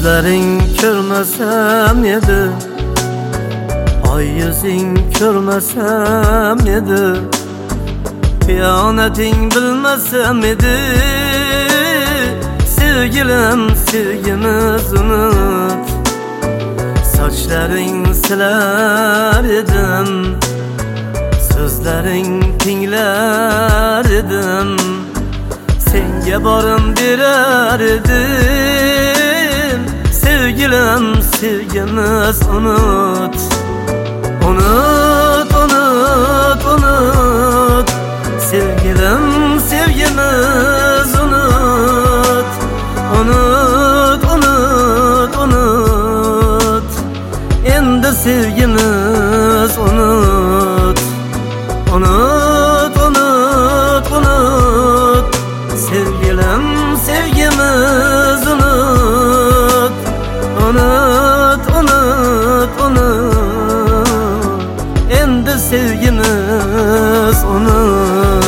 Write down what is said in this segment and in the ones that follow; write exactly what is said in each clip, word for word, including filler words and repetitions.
Gözlerin görmesem yedi, ay yüzün görmesem yedi, Kıyametin bilmesem yedi. Sevgilim sevgimiz unut, saçların siler idim, sözlerin tingler idim, senge barım birer idim. Sevgilim sevgimiz unut, unut, unut, unut. Sevgilim sevgimiz unut, unut, unut, unut. Endi sevgimiz unut, unut, unut, unut. Sevgilim sevgimiz unut, unut, unut, unut. Endi sevgimiz unut.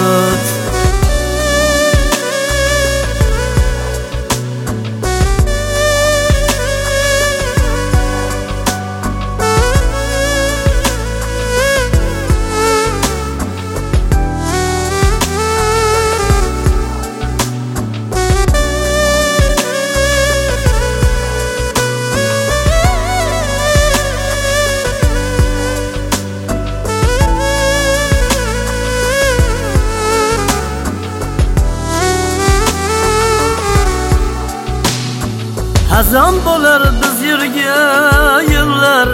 Hazan bo'lar biz yurgan yillar,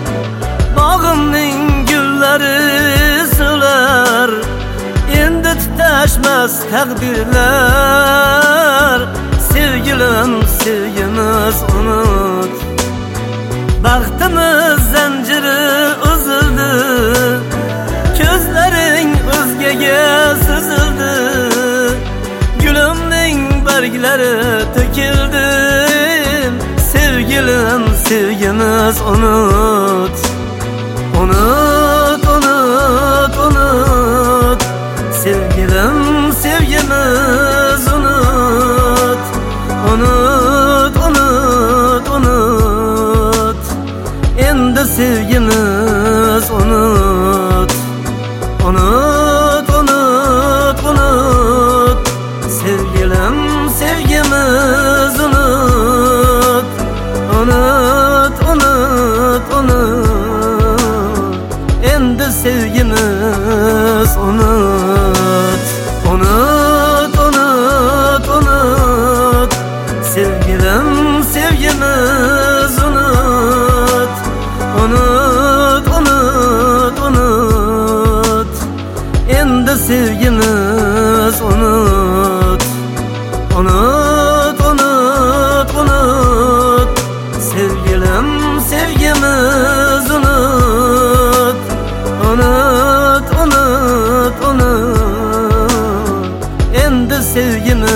bog'imning gullari so'lar. Endi tutashmas taqdirlar, sevgilim sevgimiz unut. Baxtimiz zanjiri uzildi, ko'zlaring o'zgaga suzildi, gulimning barglari to'kildi. Sevgilim sevgimiz unut, unut, unut, unut. Sevgilim sevgimiz unut, unut, unut, unut. Endi sevgimiz unut, unut, unut, unut. Sevgilim sevgimiz unut, unut, unut, unut. Endi sevgimiz unut, unut, unut, unut. Sevgilim sevgimiz unut, unut, unut, unut. Endi sevgimiz unut, unut, unut, unut. Sevgilim sevgimiz unut, unut, unut, unut. Endi sevgimiz